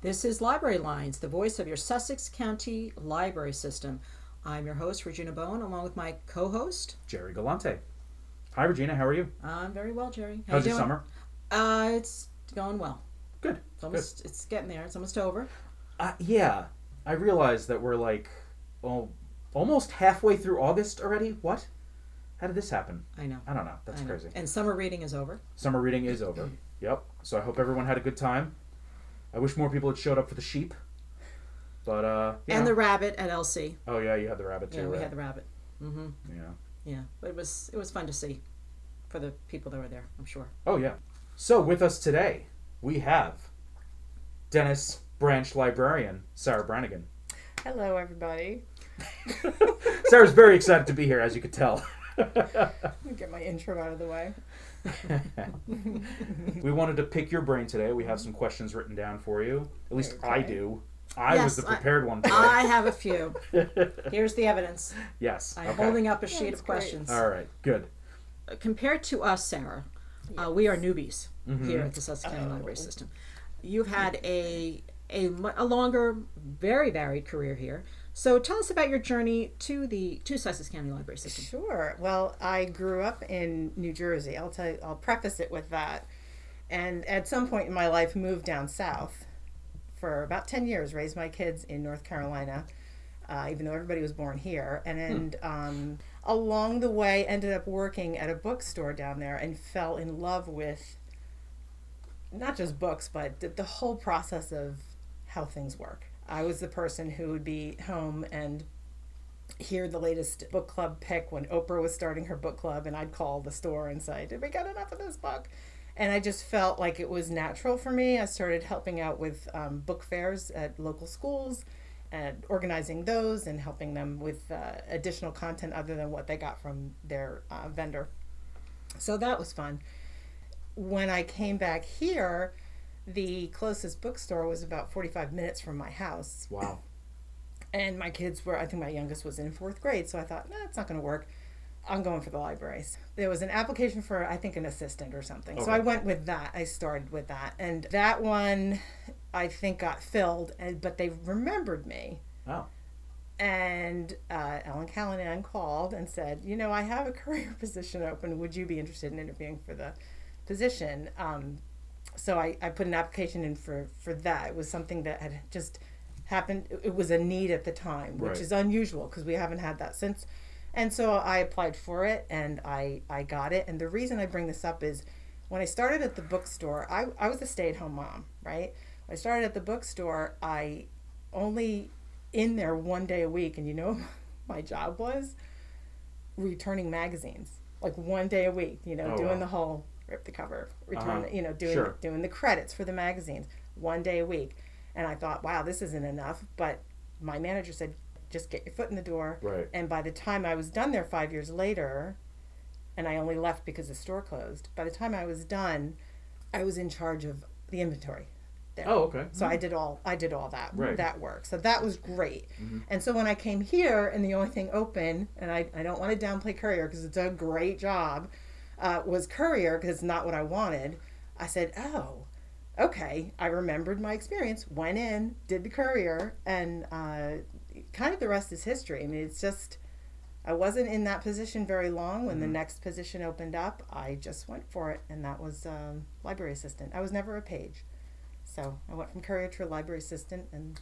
This is Library Lines, the voice of your Sussex County Library System. I'm your host, Regina Bowen, along with my co-host, Jerry Galante. Hi, Regina. How are you? I'm very well, Jerry. How's your summer? It's going well. Good. It's getting there. It's almost over. Yeah. I realize that we're almost halfway through August already. What? How did this happen? I know. I don't know. That's crazy. And summer reading is over. Summer reading is over. Yep. So I hope everyone had a good time. I wish more people had showed up for the sheep. But, And the rabbit at LC. Oh, yeah, you had the rabbit too, Yeah, we right? had the rabbit. Mm-hmm. Yeah. Yeah, but it was fun to see for the people that were there, I'm sure. Oh, yeah. So with us today, we have Dennis Branch Librarian, Sarah Brannigan. Hello, everybody. Sarah's very excited to be here, as you could tell. Let me get my intro out of the way. We wanted to pick your brain today. We have some questions written down for you. At least Okay. I do. I was the prepared one today. I have a few. Here's the evidence. Yes. I'm Okay. holding up a sheet That's of great. questions. All right. Good. Compared to us, Sarah, we are newbies here at the Sussex County Library System. You've had a longer, very varied career here. So tell us about your journey to Sussex County Library System. Sure. Well, I grew up in New Jersey. I'll preface it with that. And at some point in my life, moved down south for about 10 years, raised my kids in North Carolina, even though everybody was born here. And along the way, ended up working at a bookstore down there and fell in love with not just books, but the whole process of how things work. I was the person who would be home and hear the latest book club pick when Oprah was starting her book club, and I'd call the store and say, did we get enough of this book? And I just felt like it was natural for me. I started helping out with book fairs at local schools and organizing those and helping them with additional content other than what they got from their vendor. So that was fun. When I came back here, the closest bookstore was about 45 minutes from my house. Wow. And my kids were, I think my youngest was in 4th grade, so I thought, it's not going to work. I'm going for the libraries. There was an application for, I think, an assistant or something. Okay. So I went with that. I started with that. And that one, I think, got filled, but they remembered me. Oh. And Ellen Callanan called and said, I have a career position open. Would you be interested in interviewing for the position? So I put an application in for that. It was something that had just happened. It was a need at the time, which Right. is unusual because we haven't had that since. And so I applied for it and I got it. And the reason I bring this up is when I started at the bookstore, I was a stay-at-home mom, right? When I started at the bookstore, I only in there one day a week. And my job was returning magazines, like one day a week, doing wow. the whole rip the cover, return, Sure. doing the credits for the magazines one day a week. And I thought, wow, this isn't enough. But my manager said, just get your foot in the door. Right. And by the time I was done there 5 years later, and I only left because the store closed, by the time I was done, I was in charge of the inventory there. Oh, okay. So I did all that Right. that work. So that was great. Mm-hmm. And so when I came here and the only thing open, and I don't want to downplay Courier because it's a great job, was Courier because it's not what I wanted. I said, oh, okay. I remembered my experience, went in, did the Courier, and kind of the rest is history. I mean, it's just, I wasn't in that position very long. When the next position opened up, I just went for it, and that was library assistant. I was never a page. So I went from courier to a library assistant and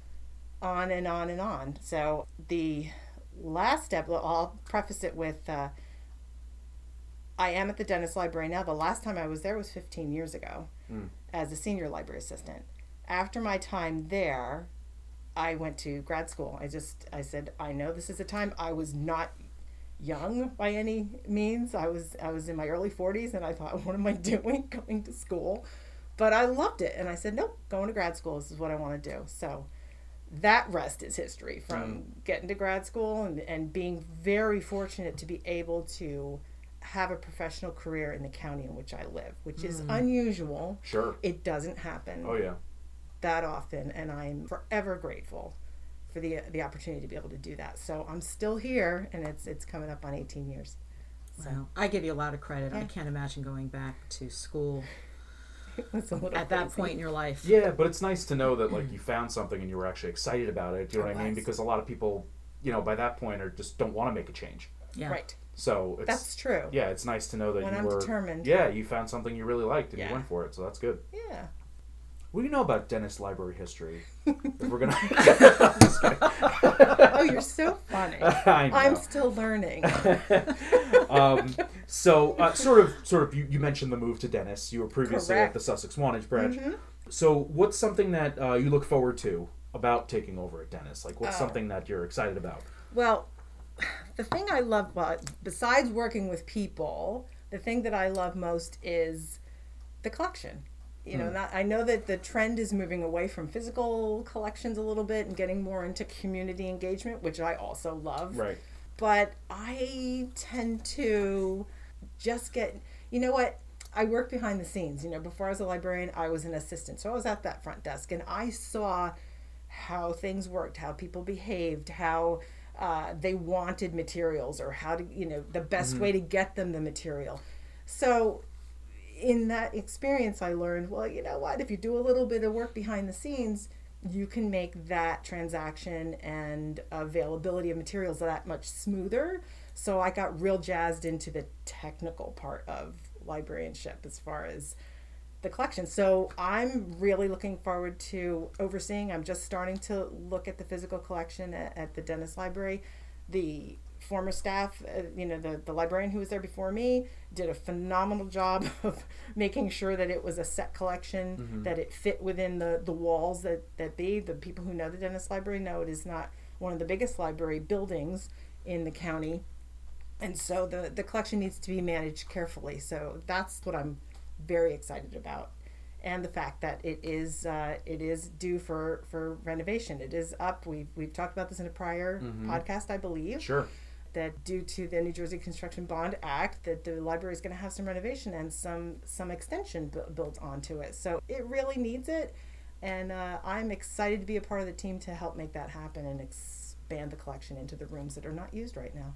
on and on and on. So the last step, I'll preface it with, I am at the Dennis Library now. The last time I was there was 15 years ago as a senior library assistant. After my time there, I went to grad school. I said, I know this is a time. I was not young by any means. I was in my early 40s, and I thought, what am I doing going to school? But I loved it, and I said, nope, going to grad school, this is what I want to do. So that rest is history from getting to grad school and being very fortunate to be able to have a professional career in the county in which I live, which is unusual. Sure. It doesn't happen Oh, yeah. that often, and I'm forever grateful for the opportunity to be able to do that. So I'm still here, and it's coming up on 18 years. So Wow. I give you a lot of credit. I Yeah. can't imagine going back to school was a little at that crazy. point in your life. Yeah, but it's nice to know that like you found something and you were actually excited about it. Do you know I what I mean? was. Because a lot of people, by that point, are just don't want to make a change. Yeah. Right. So it's That's true. yeah, it's nice to know that When you I'm were determined. Yeah, you found something you really liked and Yeah. you went for it. So that's good. Yeah. What do you know about Dennis library history? If we're gonna. Oh, you're so funny. I know. I'm still learning. So sort of, you mentioned the move to Dennis. You were previously at Correct. the Sussex Wantage branch. Mm-hmm. So what's something that you look forward to about taking over at Dennis? Like, what's something that you're excited about? Well, the thing I love, besides working with people, the thing that I love most is the collection. I know that the trend is moving away from physical collections a little bit and getting more into community engagement, which I also love. Right. But I tend to just get, you know what? I work behind the scenes. Before I was a librarian, I was an assistant. So I was at that front desk and I saw how things worked, how people behaved, how they wanted materials or how to, the best way to get them the material. So in that experience, I learned, well, you know what? If you do a little bit of work behind the scenes, you can make that transaction and availability of materials that much smoother. So I got real jazzed into the technical part of librarianship as far as the collection. So I'm really looking forward to overseeing. I'm just starting to look at the physical collection at the Dennis Library. The former staff, the librarian who was there before me did a phenomenal job of making sure that it was a set collection, that it fit within the walls that the people who know the Dennis Library know it is not one of the biggest library buildings in the county. And so the collection needs to be managed carefully. So that's what I'm very excited about. And the fact that it is due for renovation. It is up. We've talked about this in a prior podcast, I believe. Sure. That due to the New Jersey Construction Bond Act, that the library is going to have some renovation and some extension built onto it. So it really needs it. And I'm excited to be a part of the team to help make that happen and expand the collection into the rooms that are not used right now.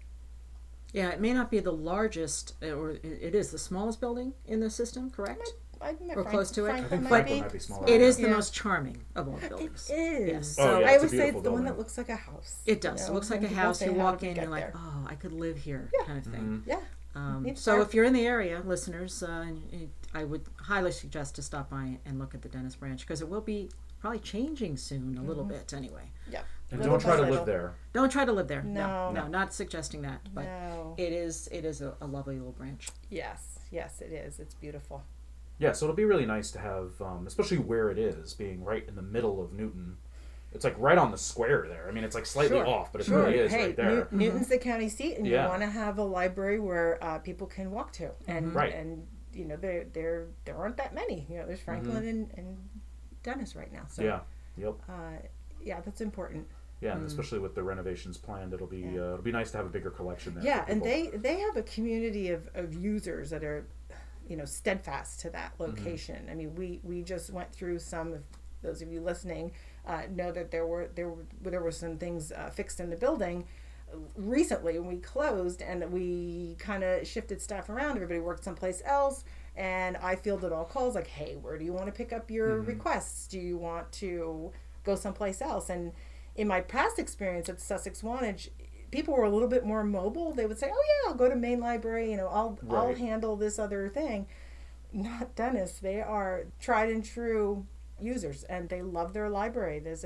Yeah, it may not be the largest, or it is the smallest building in the system, correct? Or close to it. I think might Franklin be. might be smaller. It is the Yeah. most charming of all buildings. It is. Yes. Oh, yeah, I it's a would say it's beautiful the one building. that looks like a house. It does. It looks like a and people house. say, You "How walk did we in, get you're like, there?" oh, I could live here, kind of thing. Yeah. So if you're in the area, listeners, I would highly suggest to stop by and look at the Dennis branch because it will be probably changing soon a little bit anyway. Yeah. And Little don't try by to little. live there. Don't try to live there. No. No, not suggesting that, but No. it is a lovely little branch. Yes, it is. It's beautiful. Yeah, so it'll be really nice to have, especially where it is, being right in the middle of Newton. It's like right on the square there. I mean, it's like slightly Sure. off, but it Sure. really is Hey, right there. Newton's the county seat, and Yeah. you want to have a library where people can walk to, and Right. and there aren't that many. There's Franklin and Dennis right now. So Yeah. Yep. yeah, that's important. Yeah, and especially with the renovations planned, it'll be nice to have a bigger collection there. Yeah, for and people. they have a community of users that are, steadfast to that location. I mean, we just went through some of those of you listening know that there were some things fixed in the building recently when we closed, and we kind of shifted staff around. Everybody worked someplace else, and I fielded all calls like, "Hey, where do you want to pick up your requests? Do you want to go someplace else?" And in my past experience at Sussex Wantage, people were a little bit more mobile. They would say, "Oh yeah, I'll go to main library. I'll Right. handle this other thing." Not Dennis. They are tried and true users, and they love their library. There's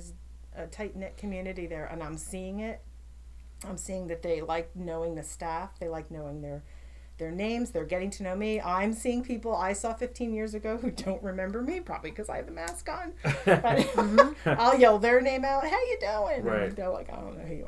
a tight knit community there, and I'm seeing it. I'm seeing that they like knowing the staff. They like knowing their names. They're getting to know me. I'm seeing people I saw 15 years ago who don't remember me, probably because I have the mask on. But I'll yell their name out. How you doing? Right. And they're like, I don't know who you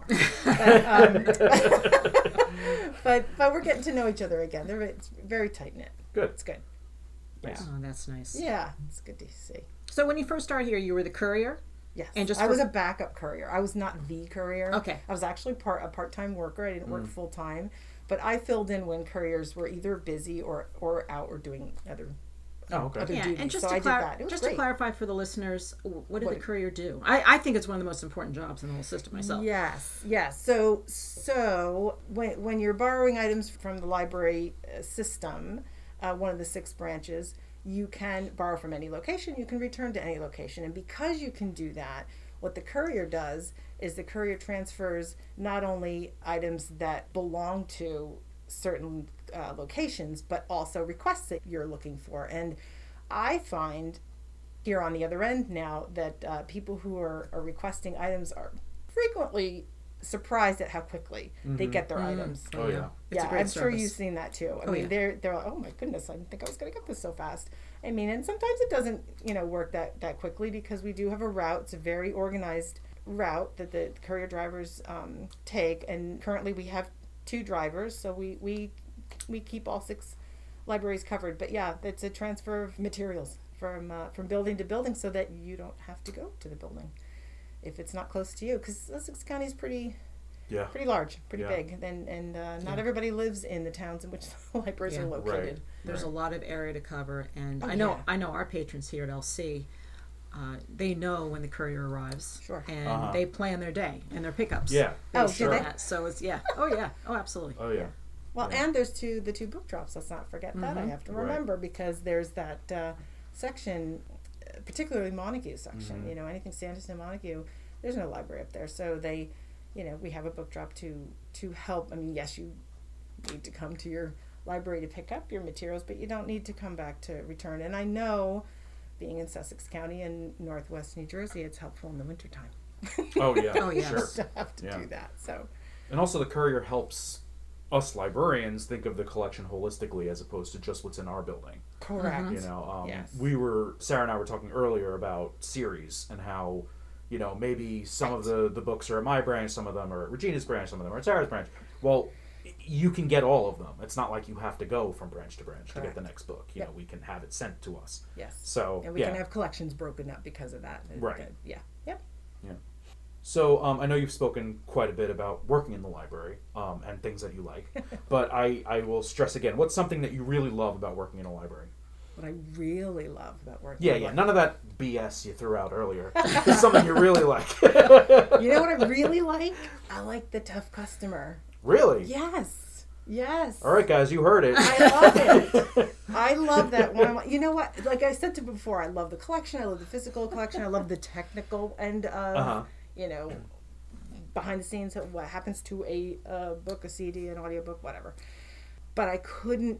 are. But we're getting to know each other again. It's very tight knit. Good. It's good. Yeah. Oh, that's nice. Yeah, it's good to see. So when you first started here, you were the courier? Yes, And just I for- was a backup courier. I was not the courier. Okay. I was actually a part-time worker. I didn't work full-time, but I filled in when couriers were either busy or out or doing other Oh, okay. Yeah, duties. and just So to I did that. It was to great. clarify for the listeners, what did What- the courier do? I think it's one of the most important jobs in the whole system myself. Yes. So when you're borrowing items from the library system, one of the 6 branches, you can borrow from any location, you can return to any location. And because you can do that, what the courier does is the courier transfers not only items that belong to certain locations, but also requests that you're looking for. And I find here on the other end now that people who are requesting items are frequently surprised at how quickly they get their items. Oh yeah. It's a Yeah, great I'm sure service. you've seen that too. I Oh, mean, yeah. they're like, oh my goodness, I didn't think I was going to get this so fast. I mean, and sometimes it doesn't, work that quickly because we do have a route. It's a very organized route that the courier drivers take, and currently we have 2 drivers, so we keep all 6 libraries covered. But yeah, it's a transfer of materials from building to building, so that you don't have to go to the building if it's not close to you, because Sussex County is pretty large, pretty Yeah. big, and not everybody lives in the towns in which the libraries are Yeah. located. Right. There's a lot of area to cover, and Oh, I know yeah. I know our patrons here at LC. They know when the courier arrives, Sure. and they plan their day and their pickups. Yeah. Oh, based do on they? that. So it's oh yeah, oh absolutely. Oh yeah. Well, Yeah. and there's the two book drops. Let's not forget that. I have to Right. remember because there's that section, particularly Montague section. Mm-hmm. Anything Sanderson, Montague. There's no library up there, so they, we have a book drop to help. I mean, yes, you need to come to your library to pick up your materials, but you don't need to come back to return. And I know, being in Sussex County and Northwest New Jersey, it's helpful in the wintertime. Oh yeah. Oh, yeah. Sure. to have to Yeah. do that. So And also the courier helps us librarians think of the collection holistically as opposed to just what's in our building. correct. Yes. Sarah and I were talking earlier about series and how, maybe some of the books are at my branch, some of them are at Regina's branch, some of them are at Sarah's branch. Well, you can get all of them. It's not like you have to go from branch to branch to get the Correct. next book. Yep. We can have it sent to us. Yes. So And we can have collections broken up because of that. Right. Yeah. Yep. So I know you've spoken quite a bit about working in the library and things that you like, but I will stress again, what's something that you really love about working in a library? What I really love about working. Yeah, in yeah. a None of that BS you threw out earlier. It's something you really like. You know what I really like? I like the tough customer. Really? Yes. Yes. All right, guys, you heard it. I love it. I love that one. You know what? Like I said to before, I love the collection. I love the physical collection. I love the technical end of, Uh-huh. behind the scenes of what happens to a book, a CD, an audiobook, whatever. But I couldn't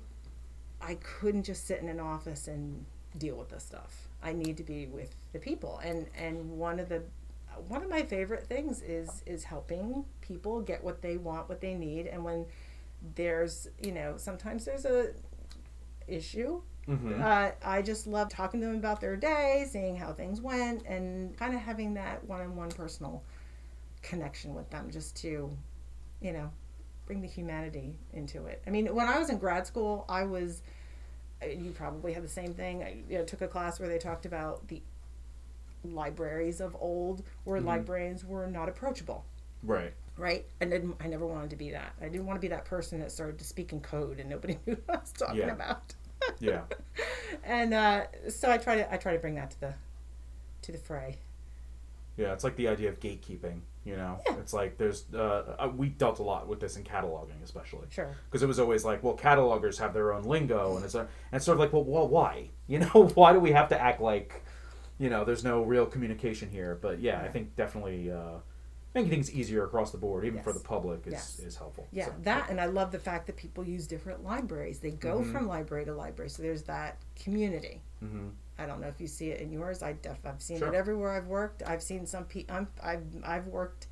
just sit in an office and deal with this stuff. I need to be with the people. And one of my favorite things is helping people get what they want, what they need. And when there's, sometimes there's a issue. Mm-hmm. I just love talking to them about their day, seeing how things went, and kind of having that one-on-one personal connection with them, just to, bring the humanity into it. I mean, when I was in grad school, you probably had the same thing. I took a class where they talked about the libraries of old, where librarians were not approachable. Right. Right, and I never wanted to be that. I didn't want to be that person that started to speak in code and nobody knew what I was talking about. Yeah. And so I try to bring that to the fray. Yeah, it's like the idea of gatekeeping, Yeah. It's like there's, we dealt a lot with this in cataloging especially. Sure. Because it was always like, well, catalogers have their own lingo, and it's sort of like, well, why? Why do we have to act like, there's no real communication here? But yeah, I think definitely making things easier across the board, even for the public, is helpful. Yeah, So, and I love the fact that people use different libraries. They go from library to library, so there's that community. Mm-hmm. I don't know if you see it in yours. I've seen Sure. it everywhere I've worked. I've seen some people. I've worked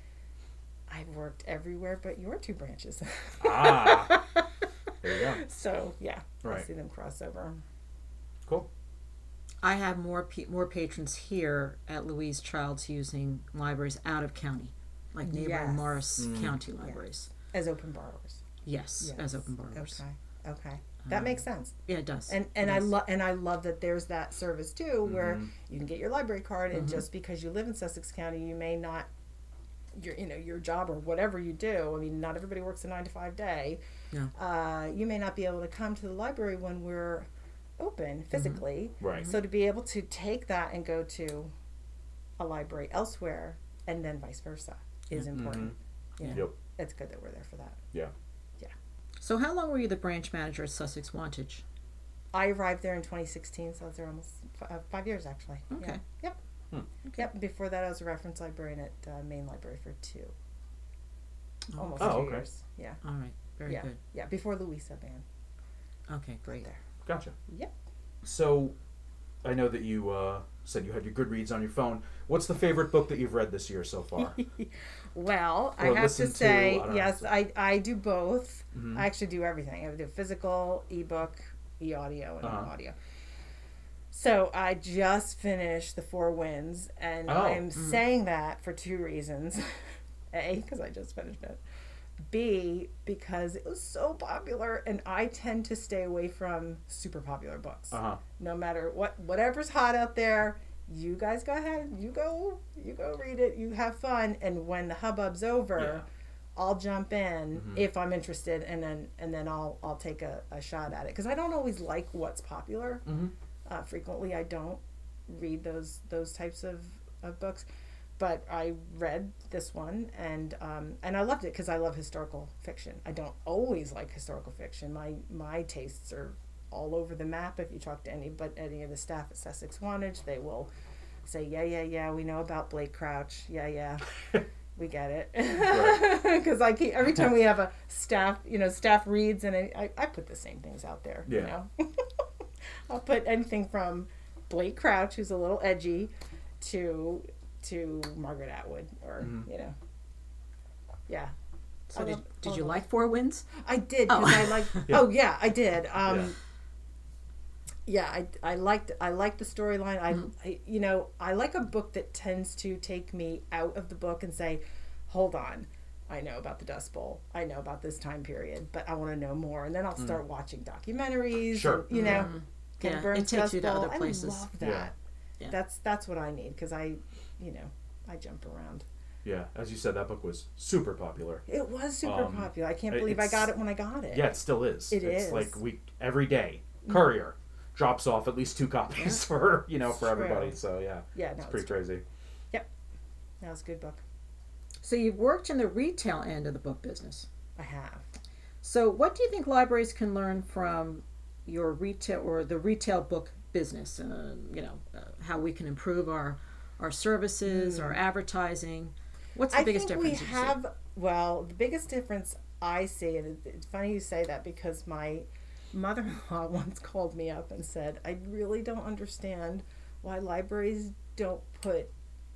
everywhere but your 2 branches. Ah, there you go. So yeah, I Right. see them cross over. Cool. I have more patrons here at Louise Childs using libraries out of county, like neighboring Yes. Morris County libraries. As open borrowers. Yes, as open borrowers. Okay. That makes sense. Yeah, it does. And It I does. love that there's that service too, where you can get your library card, and just because you live in Sussex County, you may not your job or whatever you do. I mean, not everybody works a 9-to-5 day. Yeah. You may not be able to come to the library when we're open physically. Right. So to be able to take that and go to a library elsewhere, and then vice versa, is important. Yep. It's good that we're there for that. Yeah. So how long were you the branch manager at Sussex Wantage? I arrived there in 2016, so I was there almost 5 years actually. Okay. Yeah. Yep. Yep. Before that, I was a reference librarian at Maine Library for almost 2 okay. years. Yeah. All right. Very Yeah. good. Yeah. Before Louisa Ban. Okay, great. There. Gotcha. Yep. So, I know that you said you had your Goodreads on your phone. What's the favorite book that you've read this year so far? Well, Or I have to listen to, say, I don't know. yes, I do both. Mhm. I actually do everything. I do physical, ebook, e-audio, and Uh-huh. audio. So I just finished The Four Winds, and Oh. I'm saying that for two reasons. A, because I just finished it. B, because it was so popular, and I tend to stay away from super popular books. Uh-huh. No matter whatever's hot out there, you guys go ahead. You go read it. You have fun, and when the hubbub's over, Yeah. I'll jump in if I'm interested, and then I'll take a shot at it, because I don't always like what's popular. Frequently, I don't read those types of books. But I read this one, and I loved it because I love historical fiction. I don't always like historical fiction. My tastes are all over the map. If you talk to any of the staff at Sussex Wantage, they will say, yeah, we know about Blake Crouch. Yeah, we get it. Because every time we have a staff reads, and I put the same things out there. Yeah. You know, I'll put anything from Blake Crouch, who's a little edgy, to Margaret Atwood, or yeah. So did you like Four Winds? I did, because I like. Yeah. Oh yeah, I did. Yeah. I liked the storyline. I like a book that tends to take me out of the book and say, hold on, I know about the Dust Bowl, I know about this time period, but I want to know more, and then I'll start watching documentaries. Sure. And, Ken Yeah, Burns' it takes Dust you to Bowl. other places. I love that. Yeah. That's what I need, because I jump around. Yeah, as you said, that book was super popular. It was super popular. I can't believe I it's- got it when I got it. Yeah, it still is. It it's is. like every day, Courier drops off at least 2 copies for True. everybody. So yeah, Yeah, it's no, pretty crazy. that was a good book. So you've worked in the retail end of the book business. I have. So what do you think libraries can learn from your retail or the retail book business? How we can improve our services, our advertising. What's the biggest difference? I think we have. Well, the biggest difference I see, and it's funny you say that, because my mother-in-law once called me up and said, "I really don't understand why libraries don't put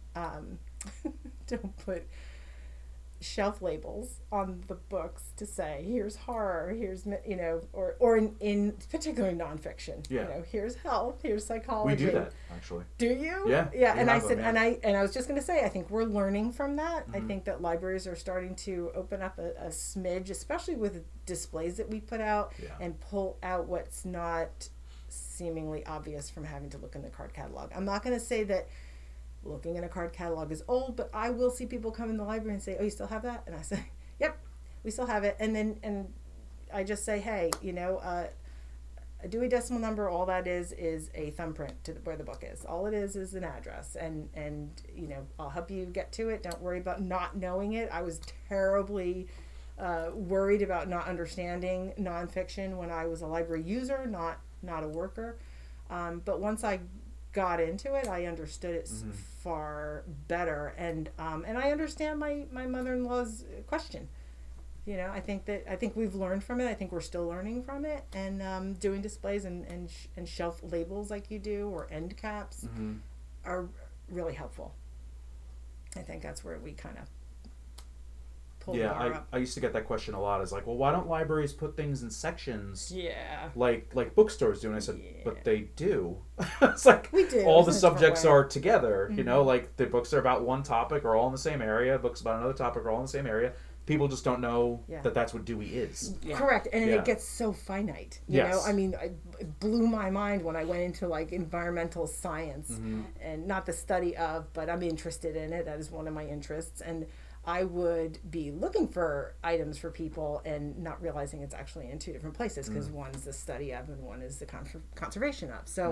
shelf labels on the books to say, here's horror, here's or in particularly nonfiction. Yeah. Here's health, here's We psychology." do that actually. Do you? Yeah, Yeah. we And I have said, them, yeah. and I was just going to say, I think we're learning from that. I think that libraries are starting to open up a smidge, especially with displays that we put out, Yeah. and pull out what's not seemingly obvious from having to look in the card catalog. I'm not going to say that looking in a card catalog is old, but I will see people come in the library and say, "Oh, you still have that?" And I say, "Yep, we still have it." And I just say, "Hey, a Dewey Decimal Number, all that is a thumbprint to where the book is. All it is an address, and I'll help you get to it. Don't worry about not knowing it." I was terribly worried about not understanding nonfiction when I was a library user, not a worker. But once I got into it, I understood it far better, and I understand my mother-in-law's question. I think we've learned from it. I think we're still learning from it, and doing displays and shelf labels like you do, or end caps, are really helpful. I think that's where we kind of pull the bar up. I used to get that question a lot. Is like, well, why don't libraries put things in sections? Yeah. Like bookstores do, and I said, but they do. It's like We do, all the in a different subjects way. are together. Like the books are about one topic are all in the same area. Books about another topic are all in the same area. People just don't know that that's what Dewey is. Yeah. Correct, and Yeah. it gets so finite. Yes. I mean, it blew my mind when I went into like environmental science, and not the study of, but I'm interested in it. That is one of my interests, and I would be looking for items for people and not realizing it's actually in two different places, because one's the study of and one is the conservation of. So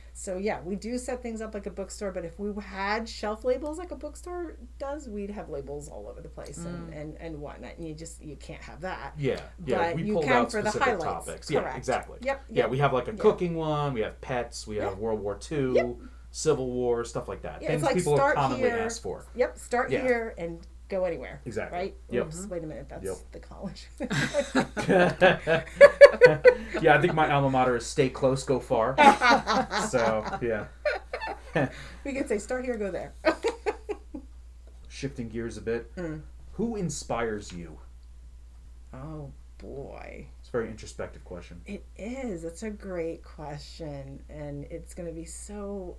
So yeah, we do set things up like a bookstore, but if we had shelf labels like a bookstore does, we'd have labels all over the place and whatnot. And you can't have that. Yeah. But We you pulled can out for the specific highlights. topics. Yeah, Correct. exactly. Yep. Yeah, we have like a Yeah. cooking one. We have pets. We have Yeah. World War II, Civil War, stuff like that. Yeah, Things it's like people have start commonly here. asked for. Yep. Start Yeah. here and go anywhere. Exactly. Right? Yep. Oops, wait a minute. That's Yep. the college. Yeah, I think my alma mater is stay close, go far. So, yeah. We could say start here, go there. Shifting gears a bit. Who inspires you? Oh boy. It's a very introspective question. It is. It's a great question. And it's going to be so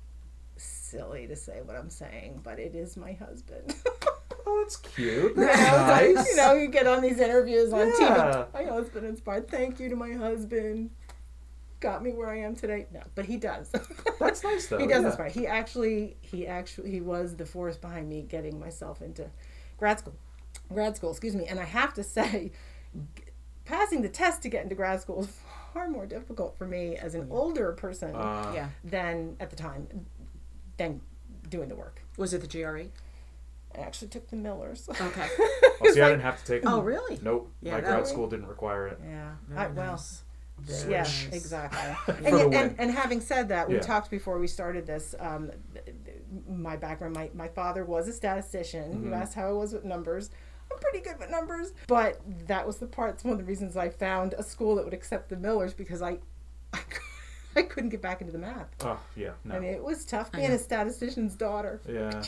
silly to say what I'm saying, but it is my husband. Oh, that's cute. You know, That's it's like, nice. you know, you get on these interviews on Yeah. TV. My husband inspired. Thank you to my husband. Got me where I am today. No, but he does. That's nice, though. He does yeah. inspire. He was the force behind me getting myself into grad school, excuse me. And I have to say, passing the test to get into grad school was far more difficult for me as an older person Yeah. than at the time, than doing the work. Was it the GRE? I actually took the Millers. Okay. Oh, see, I didn't have to take it. Oh, really? Nope. Yeah, My that grad way- school didn't require it. Yeah. Very Well, nice. yeah, Nice. exactly. For the win. And having said that, we Yeah. talked before we started this. My background, my father was a statistician. You asked how I was with numbers. I'm pretty good with numbers, but that was one of the reasons I found a school that would accept the Millers, because I couldn't get back into the math. Oh, yeah. No. I mean, it was tough being a statistician's daughter. yeah.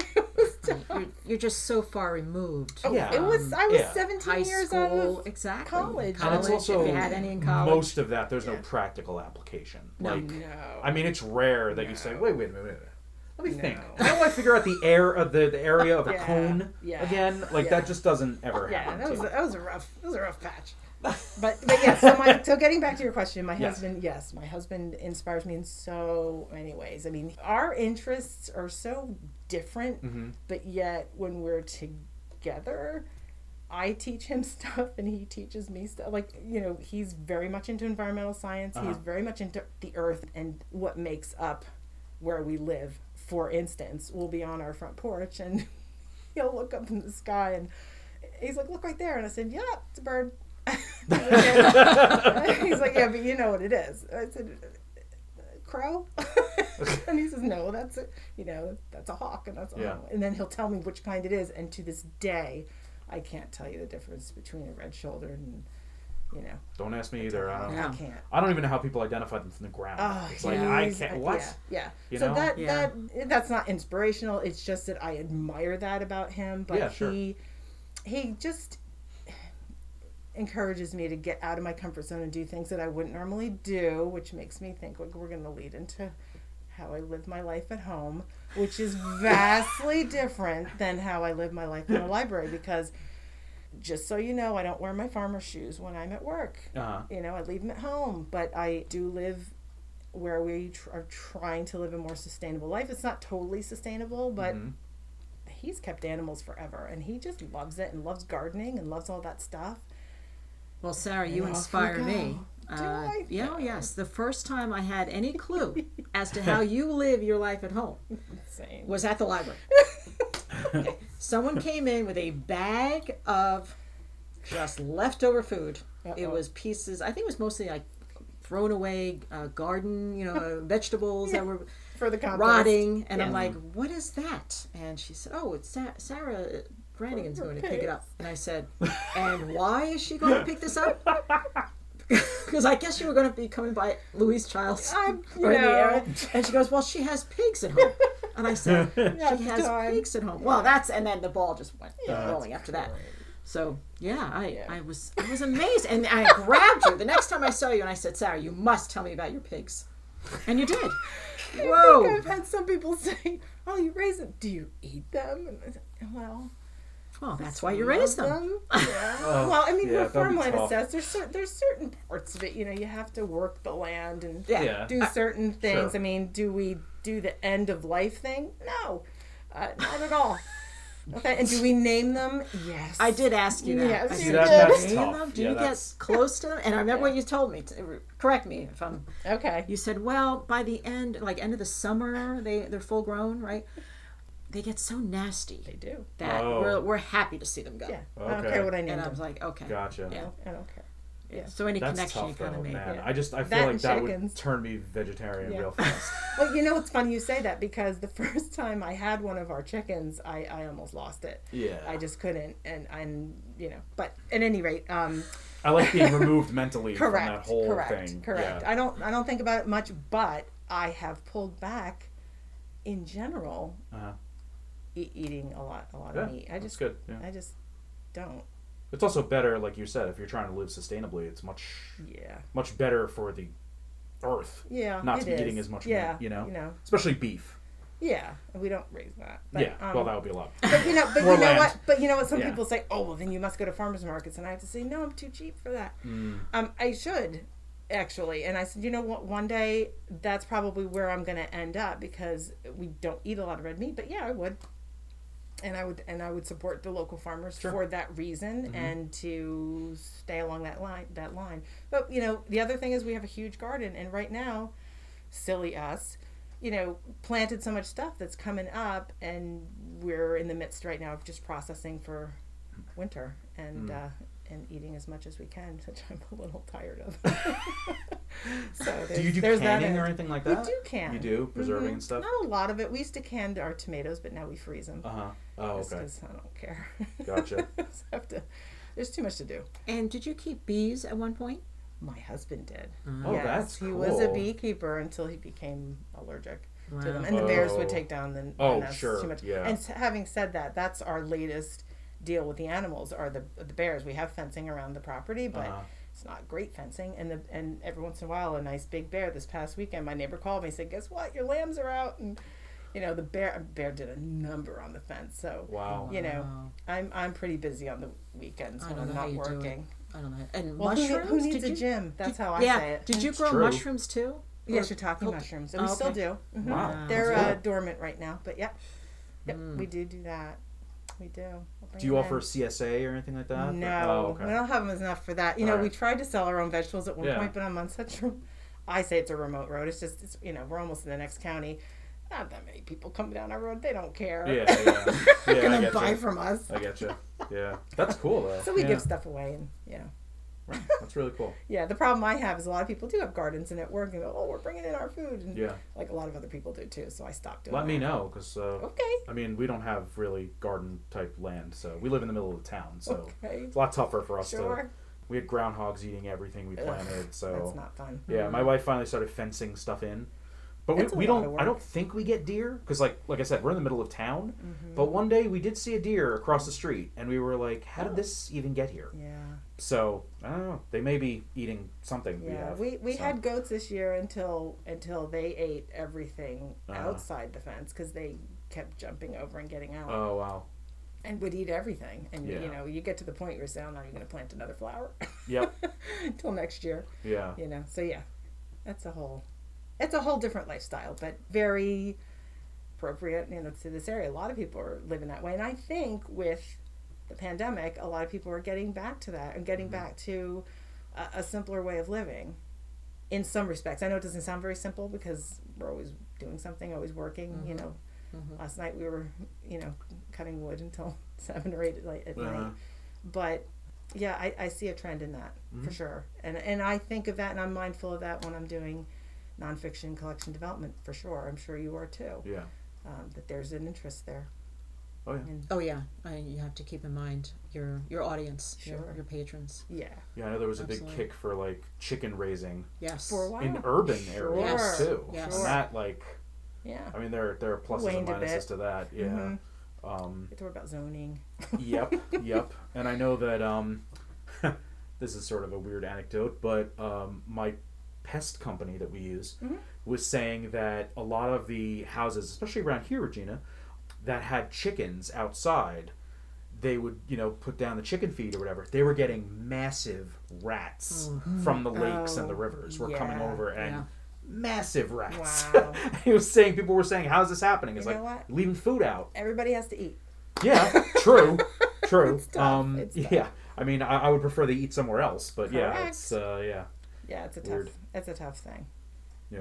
You're just so far removed. Yeah. I was Yeah. 17 High years out school, of exactly. college. And it's also, if you had any in college. most of that, there's no Yeah. practical application. No. Like, No. I mean, it's rare that you No. say, wait a minute. Let me think. No. How do I figure out the area of a Yeah. cone Yeah. again? Like, Yeah. that just doesn't ever Yeah, happen. that was to you. a rough patch. But yeah, so getting back to your question, my Yes. husband inspires me in so many ways. I mean, our interests are so different, Mhm. but yet when we're together, I teach him stuff and he teaches me stuff. Like, you know, he's very much into environmental science. He's very much into the earth and what makes up where we live. For instance, we'll be on our front porch and he'll look up in the sky and he's like, look right there. And I said, yeah, it's a bird. He's like, yeah, but you know what it is. I said, crow? And he says, no, that's a hawk. And that's Yeah. and then he'll tell me which kind it is. And to this day, I can't tell you the difference between a red-shouldered and, you know. Don't ask me either. I don't. Yeah. I can't. I don't even know how people identify them from the ground. Oh, it's like yeah. I can't. What? Yeah. You So know? that's not inspirational. It's just that I admire that about him. But Yeah, sure. he just encourages me to get out of my comfort zone and do things that I wouldn't normally do, which makes me think like we're going to lead into how I live my life at home, which is vastly different than how I live my life in the library, because just so you know, I don't wear my farmer shoes when I'm at work. Uh-huh. You know, I leave them at home, but I do live where we are trying to live a more sustainable life. It's not totally sustainable, but Mhm. he's kept animals forever, and he just loves it and loves gardening and loves all that stuff. Well, Sarah, you And off we inspire go. me. Do I? Yeah, oh, yes. The first time I had any clue as to how you live your life at home Same. was at the library. Okay. Someone came in with a bag of just leftover food. It Uh-oh. was pieces, I think it was mostly like thrown away garden, vegetables that were For the compost. rotting. And I'm Yeah. like, what is that? And she said, oh, it's Sarah Brannigan's going to pick it up. And I said, and why is she going to pick this up? Because I guess you were going to be coming by Louise Child's I'm, or in the area. And she goes, well, she has pigs at home. And I said, At she the has time. pigs at home. Well, and then the ball just went Yeah, rolling after that. great. So yeah, Yeah. I was amazed, and I grabbed you the next time I saw you, and I said, Sarah, you must tell me about your pigs, and you did. I think Whoa! I've had some people say, "Oh, you raise them? Do you eat them?" And I said, well, Well, that's why you raised them. Yeah. Oh, Well, I mean, yeah, with that'd be farmland tough. assessed, there's certain parts of it. You know, you have to work the land and Yeah. do certain things. Sure. I mean, do we do the end of life thing? No, not at all. Okay, and do we name them? Yes. I did ask you that. Yes, I you said, did. "Do That's you name tough. them? Do Yeah, you that's- get close to them?" And I remember what you told me. Correct me if I'm. Okay. You said, "Well, by the end of the summer, they're full grown, right? They get so nasty They do. that Oh. we're happy to see them go." Yeah. I don't Okay. care what I named And I them. was like, "Okay." Gotcha. Yeah. I don't care. Yeah. So any That's connection tough you kind though, of made. man. Yeah. I feel That like and that chickens. would turn me vegetarian Yeah. real fast. Well, you know, it's funny you say that because the first time I had one of our chickens, I almost lost it. Yeah. I just couldn't, and but at any rate, I like being removed mentally from that whole thing. correct. Yeah. I don't think about it much, but I have pulled back in general Uh-huh. eating a lot Yeah, of meat. I that's just good. Yeah. I just don't. It's also better, like you said, if you're trying to live sustainably, it's Yeah. much better for the earth Yeah. not it to be is. eating as much Yeah. meat, especially beef. Yeah. We don't raise that. But, Yeah, well, that would be a lot. But you know More land. what? But you know what? Some Yeah. people say, "Oh, well, then you must go to farmers markets," and I have to say, "No, I'm too cheap for that." Mm. I should actually, and I said, "You know what? One day that's probably where I'm going to end up because we don't eat a lot of red meat." But yeah, I would, and I would support the local farmers Sure. for that reason and to stay along that line. But you know, the other thing is we have a huge garden, and right now, silly us. Planted so much stuff that's coming up, and we're in the midst right now of just processing for winter and eating as much as we can, which I'm a little tired of. So Do you do there's that canning or end. anything like We that? do can. You do? Preserving Mhm. and stuff? Not a lot of it. We used to can our tomatoes, but now we freeze them. Uh-huh. Oh, Just okay. 'cause I don't care. Gotcha. There's too much to do. And did you keep bees at one point? My husband did. Oh, Yes, that's he was a cool. beekeeper until he became allergic Wow. to them, and the bears would Oh. take down the. Oh, and that's sure, Too much. yeah. And having said that, that's our latest deal with the animals are the bears. We have fencing around the property, but Uh-huh. it's not great fencing. And every once in a while, a nice big bear. This past weekend, my neighbor called me and said, "Guess what? Your lambs are out." And the bear did a number on the fence. So Wow. Wow. I'm pretty busy on the weekends I when don't I'm know how not you do it. working. I don't know. And Well, mushrooms? who needs Did a you- gym? That's how I yeah. say it. Did you It's grow true. mushrooms too? Yes, Or- shiitake oh, mushrooms. And we oh, still okay. do. Mhm. Wow. They're That's cool. dormant right now, but yep, we do that. We do. I'll bring Do you it offer in. CSA or anything like that? No, Oh, okay. we don't have enough for that. We Alright. tried to sell our own vegetables at one Yeah. point, but I'm on such a, I say it's a remote road. It's just, we're almost in the next county. Not that many people come down our road. They don't care. Yeah, yeah. They're Yeah, I gonna get buy you. from us. I get you. Yeah. That's cool, though. So we yeah. give stuff away, and Right. That's really cool. yeah. The problem I have is a lot of people do have gardens and at work and go, "Oh, we're bringing in our food," and Yeah. like a lot of other people do too. So I stopped doing. Let that. me know, because, Okay. I mean, we don't have really garden-type land, so we live in the middle of the town, so Okay. it's a lot tougher for us Sure. to... We had groundhogs eating everything we planted, so... That's not fun. Yeah, my wife finally started fencing stuff in. But That's a we lot of don't. work. I don't think we get deer because, like I said, we're in the middle of town. Mm-hmm. But one day we did see a deer across the street, and we were like, "How did this even get here?" Yeah. So I don't know. They may be eating something. Yeah, we we so. had goats this year until they ate everything Uh-huh. outside the fence because they kept jumping over and getting out Oh wow. and would eat everything. And Yeah. you get to the point where you're saying, "Now you're going to plant another flower." Yep. Until next year, Yeah. So yeah, it's a whole different lifestyle, but very appropriate, to this area. A lot of people are living that way, and I think with the pandemic, a lot of people are getting back to that and getting back to a simpler way of living. In some respects, I know it doesn't sound very simple because we're always doing something, always working. Last night we were, cutting wood until 7 or 8 at night. But yeah, I see a trend in that for sure, and I think of that, and I'm mindful of that when I'm doing nonfiction collection development for sure. I'm sure you are too. Yeah. That there's an interest there. Oh yeah. And Oh yeah, you have to keep in mind your audience, Sure. your patrons. yeah, Yeah. I know there was a big Absolutely. kick for like chicken raising Yes. for a while. in urban areas Yes. too. Yes. And that like, Yeah, I mean, there are pluses Waned a and minuses bit. to that. Yeah. Mhm. Um, it's more about zoning. Yep. And I know that this is sort of a weird anecdote, but my pest company that we use was saying that a lot of the houses, especially around here, Regina, that had chickens outside, they would, put down the chicken feed or whatever. They were getting massive rats from the lakes and the rivers were coming yeah, over, and yeah. massive rats. Wow. He was saying, people were saying, "How's this happening?" It's You know like what? leaving food out. Everybody has to eat. Yeah, true. It's tough. It's tough. Yeah. I mean, I would prefer they eat somewhere else, but yeah, Correct. it's yeah. Yeah, it's a Weird. tough thing. Yeah.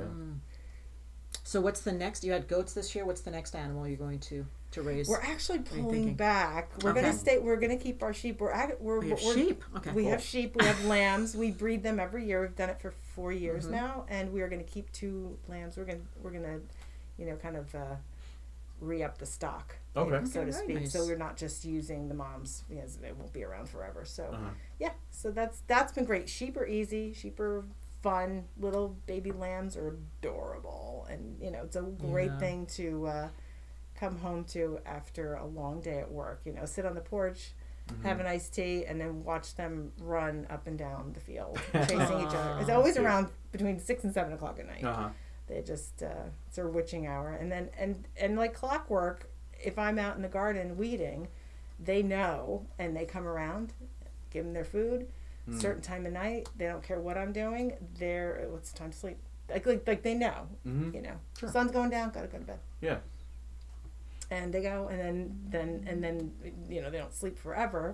So what's the next? You had goats this year. What's the next animal you're going to raise? We're actually you pulling thinking? back. We're Okay. gonna stay. We're gonna keep our sheep. We have sheep. Okay. We Cool. have sheep. We have lambs. We breed them every year. We've done it for 4 years now, and we are gonna keep 2 lambs. We're gonna, kind of re-up the stock. Okay. So to very speak. nice. So we're not just using the moms because they won't be around forever. So Uh-huh. yeah. So that's been great. Sheep are easy. Sheep are fun. Little baby lambs are adorable, and it's a great Yeah. thing to come home to after a long day at work. Sit on the porch, have an iced tea, and then watch them run up and down the field, chasing each other. It's always Cute. around between 6 and 7 o'clock at night. Uh-huh. They just it's their witching hour, and then and like clockwork. If I'm out in the garden weeding, they know, and they come around, give them their food. Certain time of night, they don't care what I'm doing. It's time to sleep. Like they know, Sure. Sun's going down, gotta go to bed. Yeah. And they go, and then they don't sleep forever.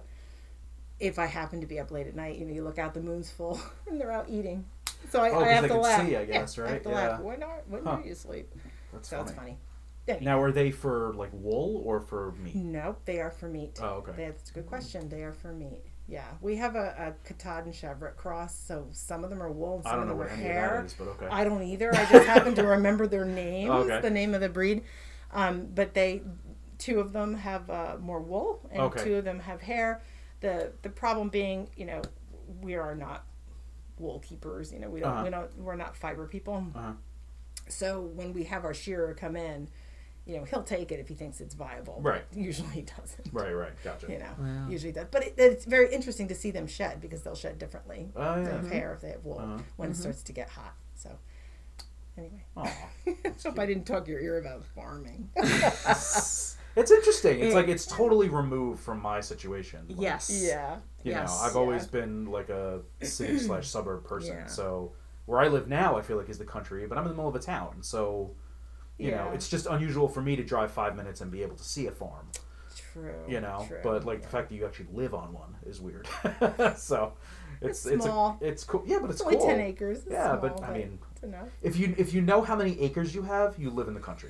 If I happen to be up late at night, you look out, the moon's full, and they're out eating. So I 'cause have they to can laugh. see, I guess, I right? have to Yeah. laugh. When are you asleep? That's So funny. it's funny. Anyway. Now, are they for like wool or for meat? Nope, they are for meat. Oh, okay. That's a good question. They are for meat. Yeah, we have a Katahdin Chevrette cross, so some of them are wool, and I some don't of know them are what any of hair. that is, but okay. I don't either. I just happen to remember their names, Okay. the name of the breed. But 2 of them have more wool, and Okay. 2 of them have hair. The problem being, we are not wool keepers. We're not fiber people. Uh-huh. So when we have our shearer come in, he'll take it if he thinks it's viable. Right. Usually he doesn't. Right. Gotcha. Wow. Usually does. But it's very interesting to see them shed because they'll shed differently. Oh, If they yeah. have hair, if they have wool, Uh-huh. when it starts to get hot. So anyway. Aw. Hope I didn't talk your ear about farming. It's interesting. It's like it's totally removed from my situation. Like, Yes. Yeah. You know, Yes. I've always been like a city/suburb person. Yeah. So where I live now, I feel like is the country, but I'm in the middle of a town. So, you know, Yeah. it's just unusual for me to drive 5 minutes and be able to see a farm. True. You know, True. but like Yeah. the fact that you actually live on one is weird. So It's small. it's cool. Yeah, but it's only cool. 10 acres. It's Yeah, small, but I mean, it's enough. if you know how many acres you have, you live in the country.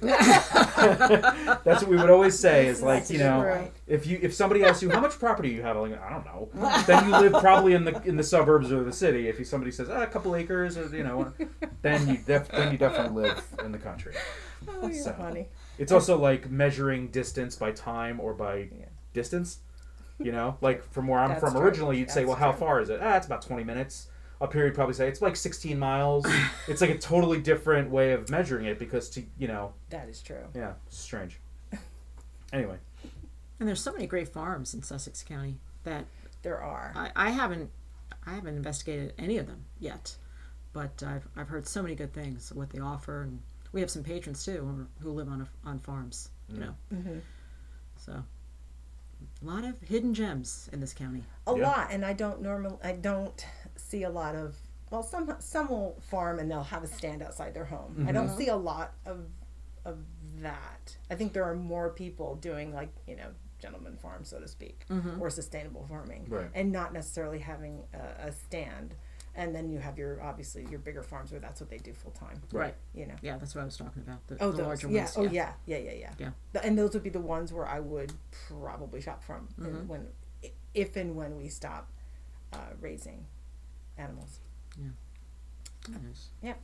That's what we would always say is like, That's you know, true. if somebody asks you how much property you have, I'm like, I don't know. Then you live probably in the suburbs or the city. If somebody says a couple acres, or then you definitely live in the country. Oh, you're So. funny. It's also like measuring distance by time or by distance. You know, like from where I'm That's from true. originally, you'd say, That's well, how true. far is it? It's about 20 minutes. Up here, you'd probably say it's like 16 miles. It's like a totally different way of measuring it because That is true. yeah, it's strange. Anyway, And there's so many great farms in Sussex County that There are. I haven't investigated any of them yet, but I've heard so many good things what they offer, and we have some patrons too who live on farms, you know. Mm-hmm. So a lot of hidden gems in this county. A Yeah. lot, and I don't see a lot of. Well, some will farm and they'll have a stand outside their home. I don't see a lot of that. I think there are more people doing gentleman farms, so to speak, or sustainable farming, Right. and not necessarily having a stand. And then you have your bigger farms where that's what they do full time. Right. You know. Yeah, that's what I was talking about. The Those, larger yeah. ones. Oh, yeah. yeah. And those would be the ones where I would probably shop from if and when we stop raising animals. Nice. Yeah.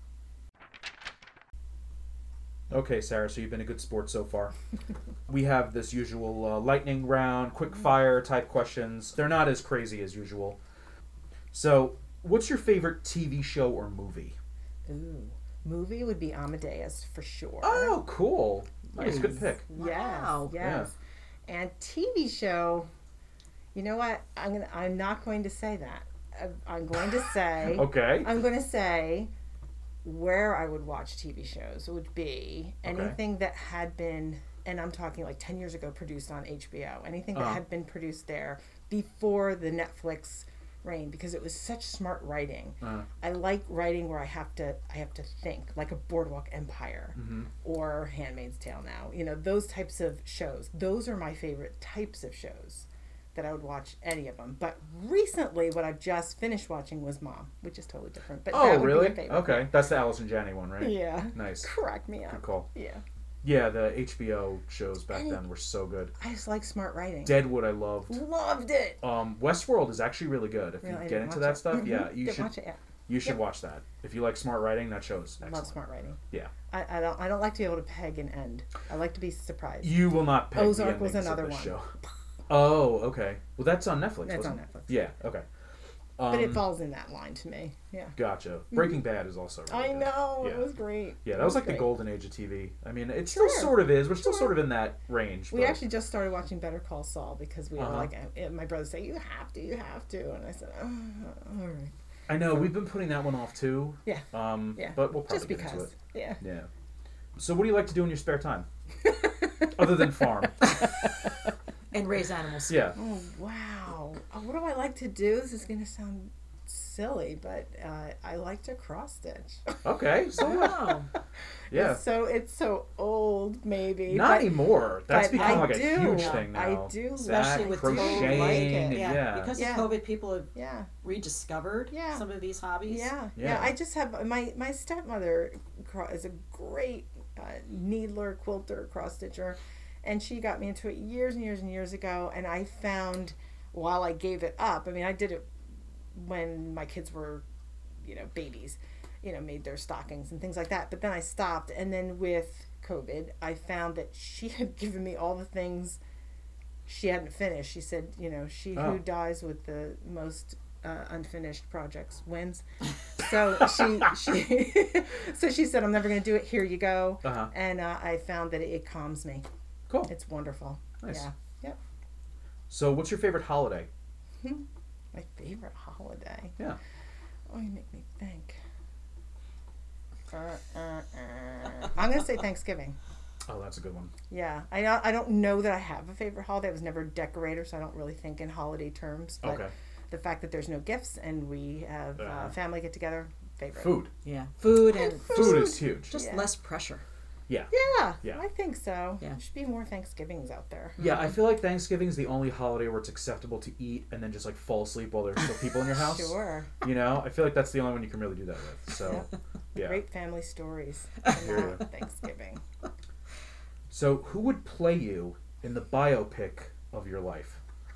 okay, Sarah. So you've been a good sport so far. We have this usual lightning round, quick fire type questions. They're not as crazy as usual. So, what's your favorite TV show or movie? Ooh. Movie would be Amadeus for sure. Oh, cool. Nice, good pick. Wow. Yes. And TV show, you know what? I'm not going to say that. I'm going to say Okay. I'm going to say where I would watch TV shows would be anything that had been, and I'm talking like 10 years ago, produced on HBO. Anything that had been produced there before the Netflix Rain because it was such smart writing. Uh, I like writing where I have to think, like a Boardwalk Empire or Handmaid's Tale now. You know, those types of shows. Those are my favorite types of shows that I would watch any of them. But recently what I've just finished watching was Mom, which is totally different. But oh, that would really? Be a favorite. Okay. That's the Allison Janney one, right? Yeah. Nice. Crack me Good up. call. Yeah. Yeah, the HBO shows back And- then were so good. I just like smart writing. Deadwood I loved. Loved it. Westworld is actually really good. If Really, I you get didn't into watch that it. stuff, yeah, you Didn't should watch it yet. you should Yep. watch that. If you like smart writing, that show's excellent. Love smart writing. Yeah. I don't like to be able to peg an end. I like to be surprised. You will not peg Ozark the was endings of another this one. show. Oh, okay. Well, that's on Netflix. That's wasn't on it? Netflix. Yeah. Okay. But it falls in that line to me. Yeah. Gotcha. Breaking Bad is also really I good. know. Yeah. It was great. Yeah, It that was like great. the golden age of TV. I mean, it still Sure. sort of is. We're still Sure. sort of in that range. We but- actually just started watching Better Call Saul because we were Uh-huh. like, my brother said, you have to. And I said, oh, all right. I know we've been putting that one off too. Yeah. Yeah. But we'll probably Just get into because. it. Yeah. Yeah. So, what do you like to do in your spare time, other than farm? And raise animals. Yeah. Oh, wow. What do I like to do? This is going to sound silly, but I like to cross stitch. Okay. So what? Wow. Yeah. It's so old, maybe. Not but anymore. That's but become I like a do. huge thing now. I do. Especially That, with crocheting. COVID. Yeah. Because Yeah. of COVID, people have Yeah. rediscovered Yeah. some of these hobbies. Yeah, Yeah. yeah. I just have my stepmother is a great needler, quilter, cross stitcher, and she got me into it years and years and years ago. And I found while I gave it up, I mean, I did it when my kids were, babies, made their stockings and things like that. But then I stopped, and then with COVID, I found that she had given me all the things she hadn't finished. She said, she Oh. who dies with the most unfinished projects wins. So she said, I'm never going to do it. Here you go. Uh-huh. And I found that it calms me. Cool. It's wonderful. Nice. Yeah. Yep. So, what's your favorite holiday? My favorite holiday. Yeah. Oh, you make me think. I'm going to say Thanksgiving. Oh, that's a good one. Yeah. I don't know that I have a favorite holiday. I was never a decorator, so I don't really think in holiday terms. But Okay. the fact that there's no gifts and we have family get together, favorite. Food. Yeah. Food and Food is huge. just Yeah. less pressure. Yeah. Yeah, Yeah. I think so. Yeah. There should be more Thanksgivings out there. Yeah, I feel like Thanksgiving is the only holiday where it's acceptable to eat and then just like fall asleep while there's still people in your house. Sure. You know, I feel like that's the only one you can really do that with. So, yeah. Great family stories. Hear ya. And Thanksgiving. So, who would play you in the biopic of your life?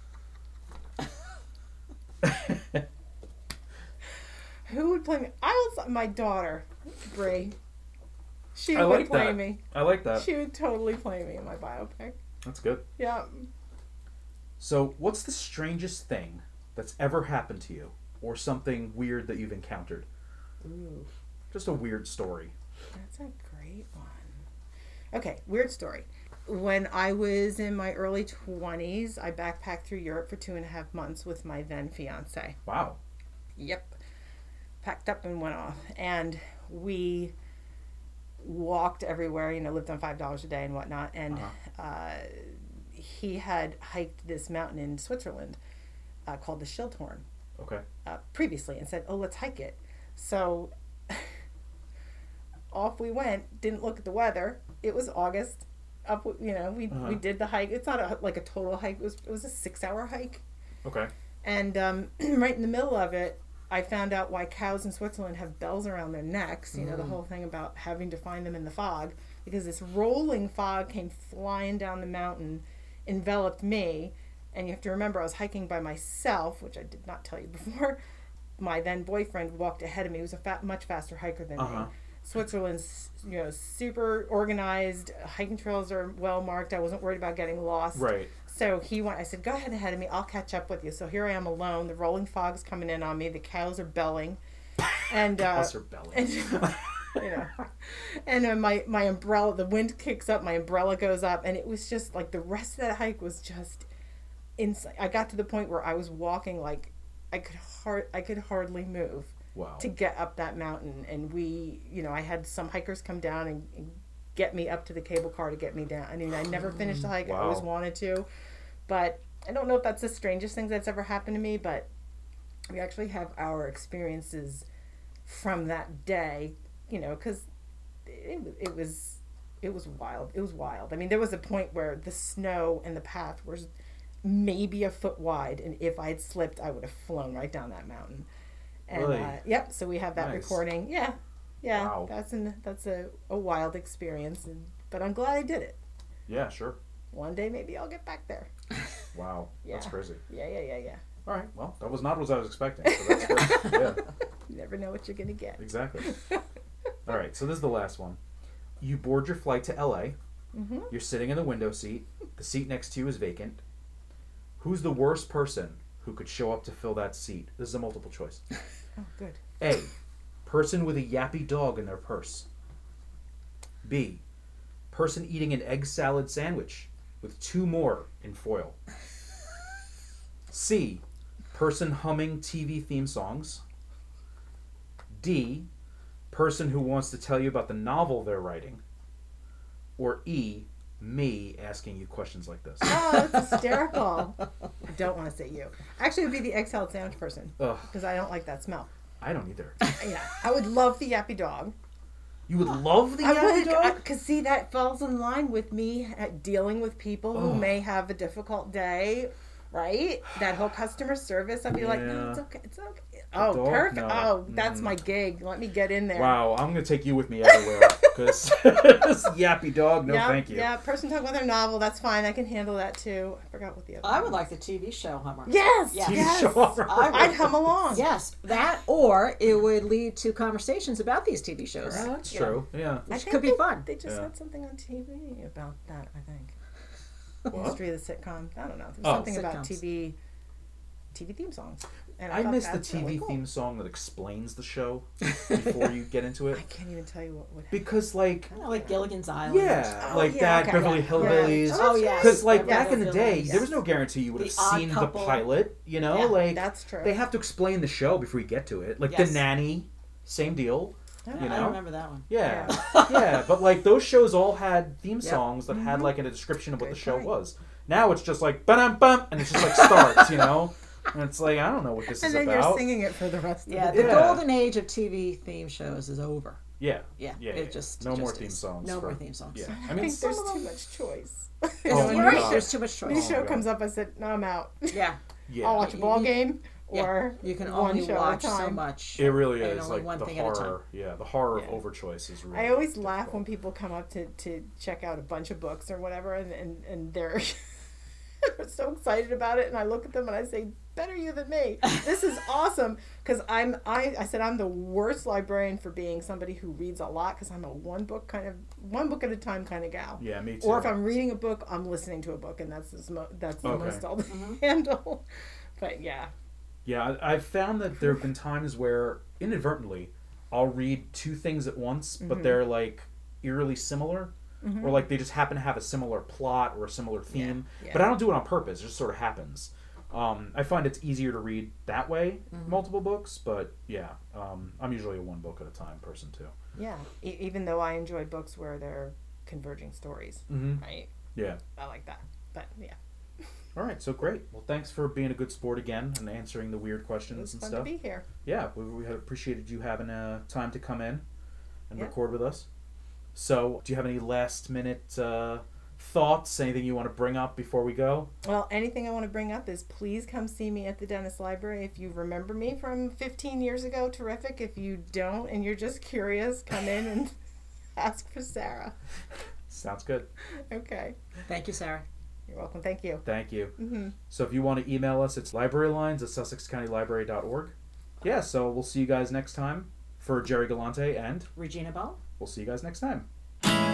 Who would play me? My daughter, Brie. She I would like play that. me. I like that. She would totally play me in my biopic. That's good. Yeah. So, what's the strangest thing that's ever happened to you, or something weird that you've encountered? Ooh, Just a weird story. that's a great one. Okay, weird story. When I was in my early 20s, I backpacked through Europe for 2.5 months with my then fiance. Wow. Yep. Packed up and went off. And we walked everywhere, lived on $5 a day and whatnot. And he had hiked this mountain in Switzerland called the Schildhorn Okay. previously and said, oh, let's hike it. So off we went, didn't look at the weather. It was August. Up, we did the hike. It's not a total hike. It was a 6-hour hike. Okay. And right in the middle of it, I found out why cows in Switzerland have bells around their necks. The whole thing about having to find them in the fog. Because this rolling fog came flying down the mountain, enveloped me. And you have to remember, I was hiking by myself, which I did not tell you before. My then boyfriend walked ahead of me. He was a much faster hiker than me. Switzerland's, super organized. Hiking trails are well marked. I wasn't worried about getting lost. Right. So I said, go ahead of me. I'll catch up with you. So here I am alone. The rolling fog's coming in on me. The cows are belling. And, Cows are belling. and and my umbrella, the wind kicks up, my umbrella goes up. And it was just like the rest of that hike was just insane. I got to the point where I was walking like I could hardly move. Wow. To get up that mountain. And I had some hikers come down and get me up to the cable car to get me down. I mean, I never finished the hike. Wow. I always wanted to. But I don't know if that's the strangest thing that's ever happened to me, but we actually have our experiences from that day, because it was wild. It was wild. I mean, there was a point where the snow and the path was maybe a foot wide, and if I'd slipped, I would have flown right down that mountain. And Really? yep, so we have that Nice. recording. Yeah. Wow. That's a wild experience, but I'm glad I did it. Yeah, sure. One day maybe I'll get back there. Wow, that's Yeah. crazy. Yeah. All right, well, that was not what I was expecting. So that's good. Yeah, You never know what you're gonna get. exactly. All right, so this is the last one. You board your flight to LA. Mm-hmm. You're sitting in the window seat. The seat next to you is vacant. Who's the worst person who could show up to fill that seat? This is a multiple choice. Oh, good. A. Person with a yappy dog in their purse. B. Person eating an egg salad sandwich with 2 more in foil. C. Person humming TV theme songs. D. Person who wants to tell you about the novel they're writing. Or E. Me asking you questions like this. Oh, it's hysterical. I don't want to say you. Actually, it would be the egg salad sandwich person Ugh, because I don't like that smell. I don't either. Yeah, I would love the yappy dog. You would love the I yappy would, dog? because see, that falls in line with me dealing with people who Ugh. may have a difficult day, right? That whole customer service, I'd be like, no, Yeah. it's okay, it's okay. Oh, dog? perfect. No. Oh, that's my gig. Let me get in there. Wow, I'm going to take you with me everywhere. Because this yappy dog, no yeah, thank you. Yeah, person talking about their novel, that's fine. I can handle that too. I forgot what the other I one would was. like the TV show Hummer. Yes, Yeah. TV yes. show offer. I'd hum along. Yes, that or it would lead to conversations about these TV shows, Oh, that's Yeah. true. Yeah. I which think could be they- fun. They just Yeah. had something on TV about that, I think. What? History of the sitcom. I don't know. There was Oh. something about Sitcoms. TV theme songs. And I thought miss the that's TV really cool. theme song that explains the show before you get into I it. can't even tell you what would happen. Because, like, Kind of like Gilligan's Island. yeah, Oh, like yeah, that, okay, Beverly yeah. Hillbillies. Yeah. Oh, yes. Because, like, Beverly back in the day, Hillbillies. there was no guarantee you would have The Odd seen Couple. the pilot, you know? Yeah, like, That's true. they have to explain the show before you get to it. Like, Yes. The Nanny, same deal. Yeah, You I know? remember that one. Yeah. Yeah, but, like, those shows all had theme Yep. songs that had, like, a description of what Good the show point. was. Now it's just like, bum and it just, like, starts, you know? And it's like, I don't know what this and is then about. you're singing it for the rest Yeah, of the the day. Yeah. golden age of TV theme shows is over. Yeah. Yeah, Yeah, it yeah. just No it more just theme is. songs No for- more theme songs. Yeah. I I mean, think there's some of too them- much choice. Oh, You're my right. God. There's too much New choice. show God. comes up, I said, no, I'm out. Yeah, Yeah. I'll watch a ball game Yeah. or you can one only show watch at a so time. much. It really and is only like one the thing at a time. horror. Yeah, the horror Yeah. of overchoice is really. I always laugh difficult. when people come up to check out a bunch of books or whatever, and they're they're so excited about it, and I look at them and I say, "Better you than me. This is awesome." Because I said I'm the worst librarian for being somebody who reads a lot because I'm a one book at a time kind of gal. Yeah, me too. Or if I'm reading a book, I'm listening to a book, and that's the Okay. most I'll handle. But yeah, Yeah, I've found that there have been times where inadvertently I'll read 2 things at once, but they're like eerily similar, or like they just happen to have a similar plot or a similar theme. Yeah. But I don't do it on purpose; it just sort of happens. I find it's easier to read that way, multiple books. But yeah, I'm usually a one book at a time person too. yeah. Even though I enjoy books where they're converging stories, Mm-hmm. right? Yeah. I like that. But yeah, All right, so great. Well, thanks for being a good sport again and answering the weird it questions was and fun stuff. to be here. Yeah, we had appreciated you having time to come in and Yeah. record with us. So, do you have any last minute thoughts? Anything you want to bring up before we go? Well, anything I want to bring up is please come see me at the Dennis Library. If you remember me from 15 years ago, terrific. If you don't and you're just curious, come in and ask for Sarah. Sounds good. Okay. Thank you, Sarah. You're welcome. Thank you. Thank you. Mm-hmm. So, if you want to email us, it's librarylines@sussexcountylibrary.org. Yeah, so we'll see you guys next time. For Jerry Galante, and Regina Ball. we'll see you guys next time.